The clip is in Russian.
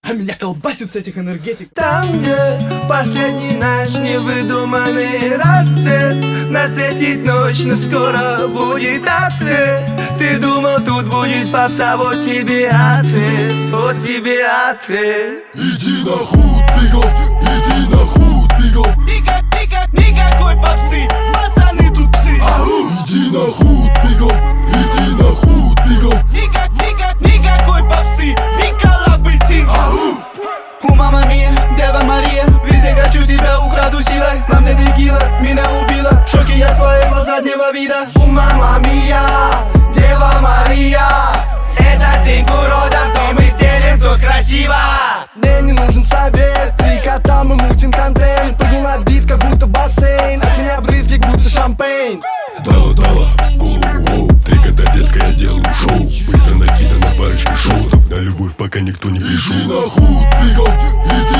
А меня колбасит с этих энергетик. Там, где последний наш невыдуманный рассвет, нас встретит ночь, но скоро будет ответ. Ты думал, тут будет попса, вот тебе ответ, вот тебе ответ. Иди на худ, бигоп, иди на худ, бигоп. Никакой попсы, пацаны тут псы. Иди на худ, бигоп, иди на худ, бигоп. Никакой попсы, Никола Бытин. У мама Мия, Дева Мария, везде хочу тебя, украду силой. На мне текила, меня убила, в шоке я своего заднего вида. У мама Мия, Дева Мария, это день уродов, но мы сделаем тут красиво. Мне не нужен совет, 3 кота, мы мутим контент. Прыгнул на бит, как будто бассейн, от меня брызги, как будто шампейн. Дала, воу, 3 кота, детка, я делаю шоу. Быстро накидана парочка шоу. На любовь пока никто не пришел. Иди на худ, бигоп, иди